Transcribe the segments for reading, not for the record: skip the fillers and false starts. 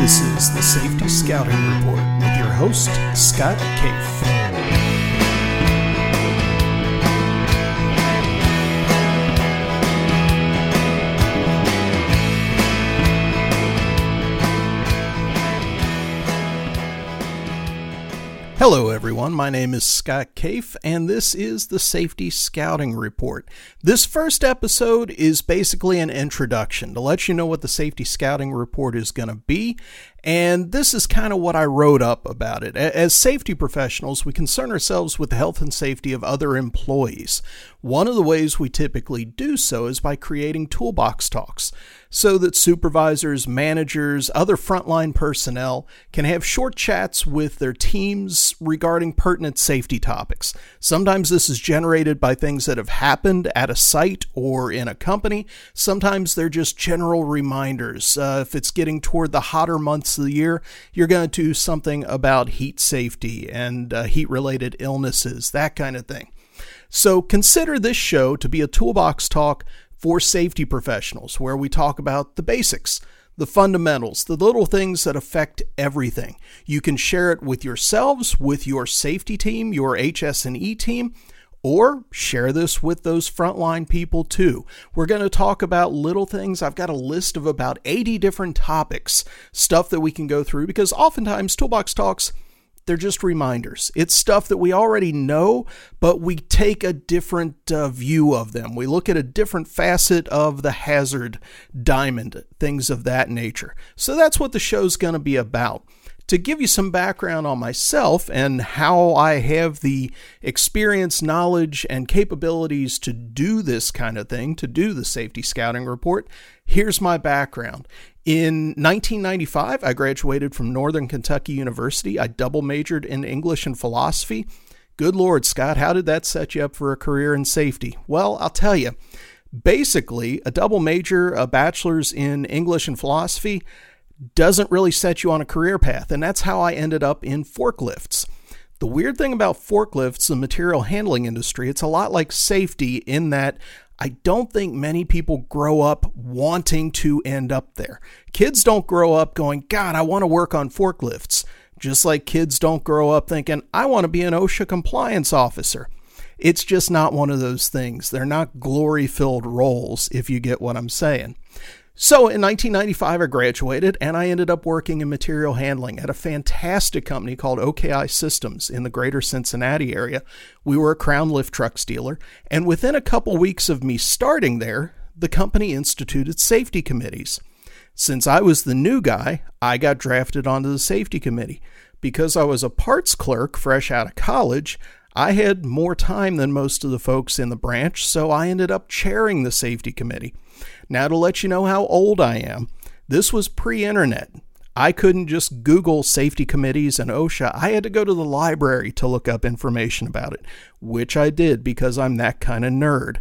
This is the Safety Scouting Report with your host, Scott Caife. Hello everyone, my name is Scott Caife, and this is the Safety Scouting Report. This first episode is basically an introduction to let you know what the Safety Scouting Report is going to be, and this is kind of what I wrote up about it. As safety professionals, we concern ourselves with the health and safety of other employees. One of the ways we typically do so is by creating toolbox talks, so that supervisors, managers, other frontline personnel can have short chats with their teams regarding pertinent safety topics. Sometimes this is generated by things that have happened at a site or in a company. Sometimes they're just general reminders. If it's getting toward the hotter months of the year, you're going to do something about heat safety and heat-related illnesses, that kind of thing. So consider this show to be a toolbox talk for safety professionals, where we talk about the basics, the fundamentals, the little things that affect everything. You can share it with yourselves, with your safety team, your HS&E team, or share this with those frontline people too. We're going to talk about little things. I've got a list of about 80 different topics, stuff that we can go through, because oftentimes toolbox talks, they're just reminders. It's stuff that we already know, but we take a different view of them. We look at a different facet of the hazard diamond, things of that nature. So that's what the show's going to be about. To give you some background on myself and how I have the experience, knowledge, and capabilities to do this kind of thing, to do the Safety Scouting Report, here's my background. In 1995, I graduated from Northern Kentucky University. I double majored in English and philosophy. Good Lord, Scott, how did that set you up for a career in safety? Well, I'll tell you. Basically, a double major, a bachelor's in English and philosophy, doesn't really set you on a career path, and that's how I ended up in forklifts. The weird thing about forklifts, the material handling industry, it's a lot like safety in that I don't think many people grow up wanting to end up there. Kids don't grow up going, God, I want to work on forklifts. Just like kids don't grow up thinking, I want to be an OSHA compliance officer. It's just not one of those things. They're not glory-filled roles, if you get what I'm saying. So in 1995, I graduated, and I ended up working in material handling at a fantastic company called OKI Systems in the greater Cincinnati area. We were a Crown lift trucks dealer, and within a couple weeks of me starting there, the company instituted safety committees. Since I was the new guy, I got drafted onto the safety committee. Because I was a parts clerk fresh out of college, I had more time than most of the folks in the branch, so I ended up chairing the safety committee. Now, to let you know how old I am, this was pre-internet. I couldn't just Google safety committees and OSHA. I had to go to the library to look up information about it, which I did because I'm that kind of nerd.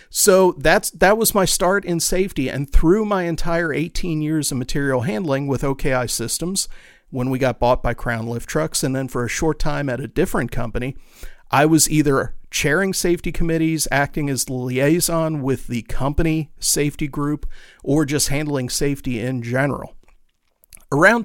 So that was my start in safety, and through my entire 18 years of material handling with OKI Systems, when we got bought by Crown Lift Trucks, and then for a short time at a different company, I was either chairing safety committees, acting as the liaison with the company safety group, or just handling safety in general. Around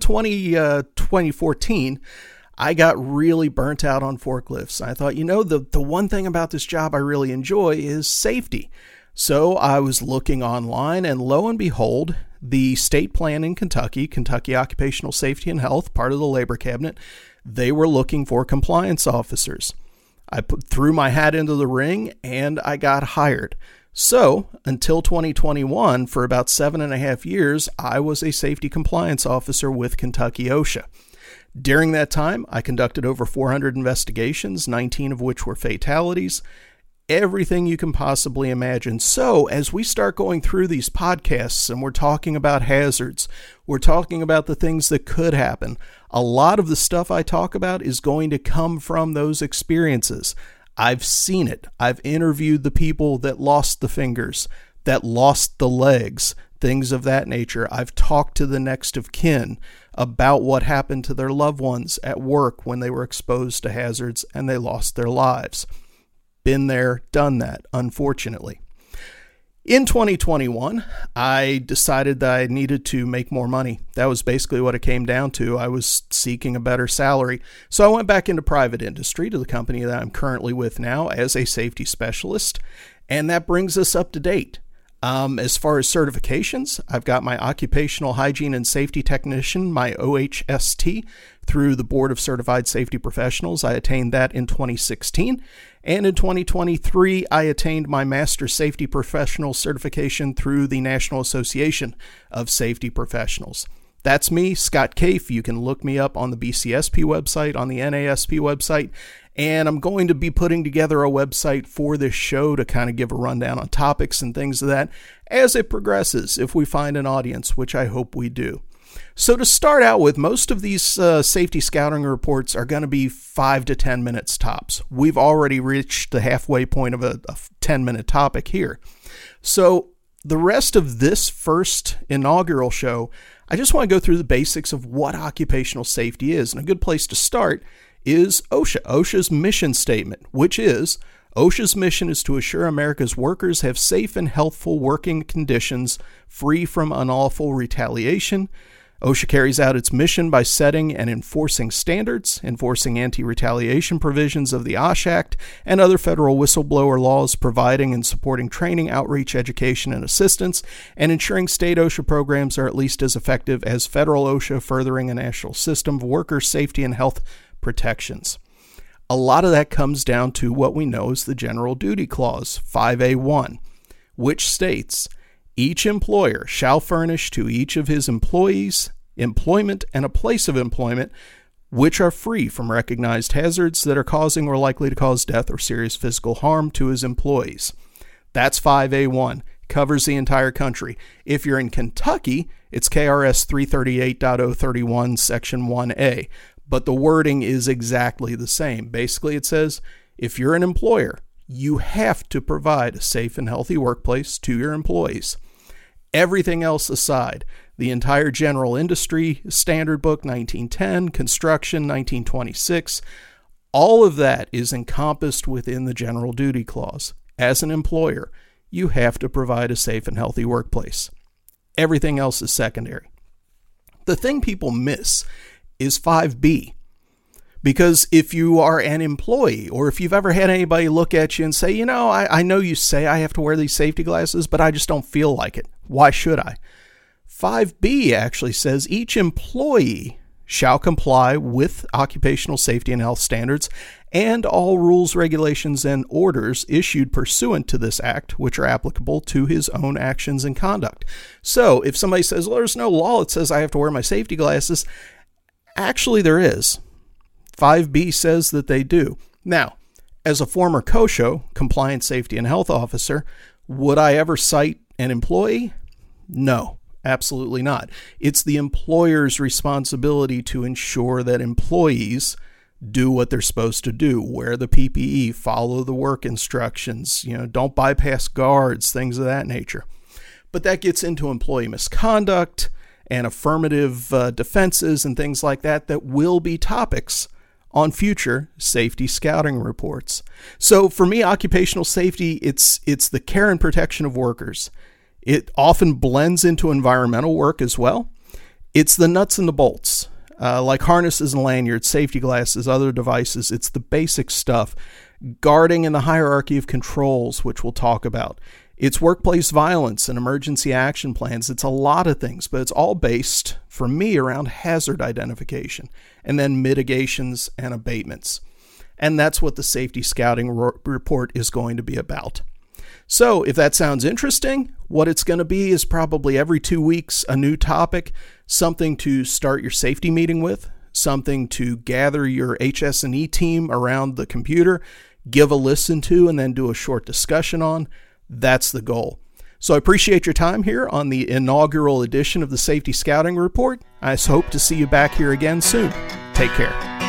2014, I got really burnt out on forklifts. I thought, the one thing about this job I really enjoy is safety. So I was looking online, and lo and behold, the state plan in Kentucky, Kentucky Occupational Safety and Health, part of the Labor Cabinet, they were looking for compliance officers. I threw my hat into the ring, and I got hired. So, until 2021, for about 7.5 years, I was a safety compliance officer with Kentucky OSHA. During that time, I conducted over 400 investigations, 19 of which were fatalities, everything you can possibly imagine. So, as we start going through these podcasts and we're talking about hazards, we're talking about the things that could happen, a lot of the stuff I talk about is going to come from those experiences. I've seen it. I've interviewed the people that lost the fingers, that lost the legs, things of that nature. I've talked to the next of kin about what happened to their loved ones at work when they were exposed to hazards and they lost their lives. Been there, done that, unfortunately. In 2021, I decided that I needed to make more money. That was basically what it came down to. I was seeking a better salary. So I went back into private industry to the company that I'm currently with now as a safety specialist. And that brings us up to date. As far as certifications, I've got my Occupational Hygiene and Safety Technician, my OHST, through the Board of Certified Safety Professionals. I attained that in 2016. And in 2023, I attained my Master Safety Professional certification through the National Association of Safety Professionals. That's me, Scott Caife. You can look me up on the BCSP website, on the NASP website, and I'm going to be putting together a website for this show to kind of give a rundown on topics and things of that as it progresses, if we find an audience, which I hope we do. So to start out with, most of these safety scouting reports are going to be 5 to 10 minutes tops. We've already reached the halfway point of a 10-minute topic here. So the rest of this first inaugural show, I just want to go through the basics of what occupational safety is. And a good place to start is OSHA. OSHA's mission statement, which is, OSHA's mission is to assure America's workers have safe and healthful working conditions free from unlawful retaliation. OSHA carries out its mission by setting and enforcing standards, enforcing anti-retaliation provisions of the OSH Act and other federal whistleblower laws, providing and supporting training, outreach, education, and assistance, and ensuring state OSHA programs are at least as effective as federal OSHA, furthering a national system of worker safety and health protections. A lot of that comes down to what we know as the General Duty Clause, 5A1, which states, each employer shall furnish to each of his employees employment and a place of employment which are free from recognized hazards that are causing or likely to cause death or serious physical harm to his employees. That's 5A1. Covers the entire country. If you're in Kentucky, it's KRS 338.031, Section 1A. But the wording is exactly the same. Basically, it says, if you're an employer, you have to provide a safe and healthy workplace to your employees. Everything else aside, the entire general industry standard book, 1910, construction, 1926, all of that is encompassed within the General Duty Clause. As an employer, you have to provide a safe and healthy workplace. Everything else is secondary. The thing people miss is 5B. Because if you are an employee, or if you've ever had anybody look at you and say, I know you say I have to wear these safety glasses, but I just don't feel like it. Why should I? 5B actually says each employee shall comply with occupational safety and health standards and all rules, regulations, and orders issued pursuant to this act, which are applicable to his own actions and conduct. So if somebody says, well, there's no law that says I have to wear my safety glasses, actually there is. 5B says that they do. Now, as a former COSHO, Compliance, Safety, and Health Officer, would I ever cite an employee? No, absolutely not. It's the employer's responsibility to ensure that employees do what they're supposed to do, wear the PPE, follow the work instructions, don't bypass guards, things of that nature. But that gets into employee misconduct and affirmative defenses and things like that will be topics on future safety scouting reports. So for me, occupational safety, it's the care and protection of workers. It often blends into environmental work as well. It's the nuts and the bolts, like harnesses and lanyards, safety glasses, other devices. It's the basic stuff. Guarding in the hierarchy of controls, which we'll talk about. It's workplace violence and emergency action plans. It's a lot of things, but it's all based, for me, around hazard identification and then mitigations and abatements. And that's what the Safety Scouting Report is going to be about. So if that sounds interesting, what it's going to be is probably every 2 weeks a new topic, something to start your safety meeting with, something to gather your HS&E team around the computer, give a listen to, and then do a short discussion on. That's the goal. So I appreciate your time here on the inaugural edition of the Safety Scouting Report. I hope to see you back here again soon. Take care.